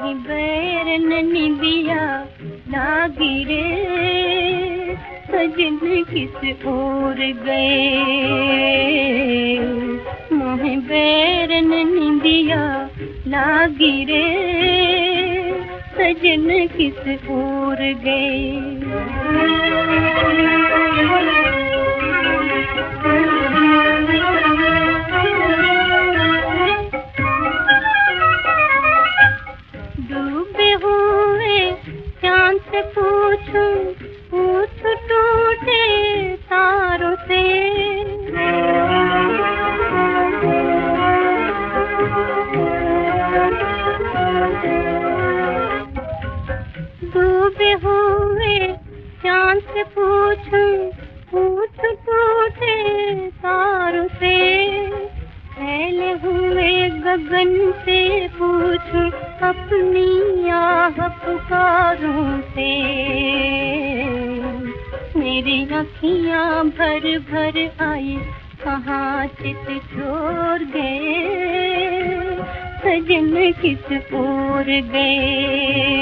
मोहि बैरन निंदिया लागी रे, सजन किस ओर गए। मोहि बैरन निंदिया लागी रे, सजन किस ओर गए। डूबे हुए चांद से पूछूं, पूछ टूटे तारों से। डूबे हुए चांद से पूछूं, पूछ टूटे तारों से। फैले हुए गगन से पूछूं, अपनी आह पुकारों से। मेरी अखियां भर भर आई, कहाँ चित छोड़ गए। सजन किस ओर गए।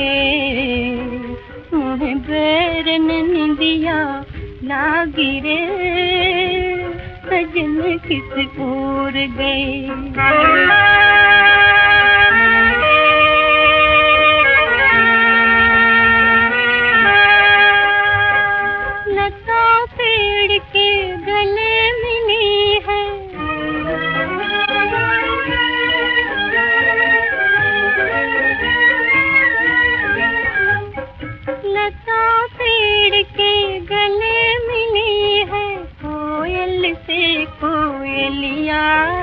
मोहि बैरन निंदिया लागी रे, सजन किस ओर गए। लता पेड़ के गले मिली है, लता पेड़ के गले मिली है। कोयल से कोयलिया,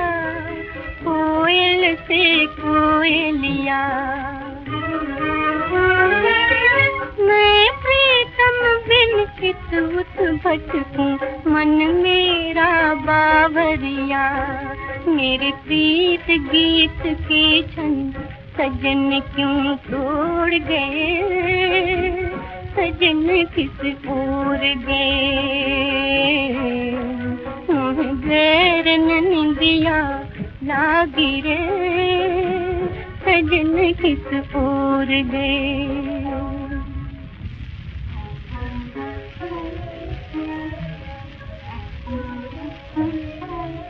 कोयल से कोयलिया। मैं प्रीतम बिन कित उत भटकूं, मन मेरा बावरिया। मेरे प्रीत गीत के छंद सजन क्यों तोड़ गए। सजन किस ओर गए। मोहि बैरन निंदिया लागी रे, सजन किस ओर गए।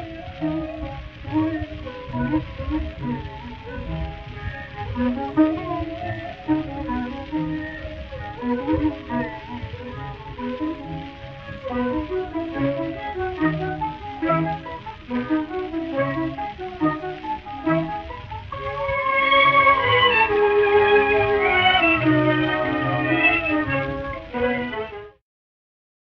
Thank you.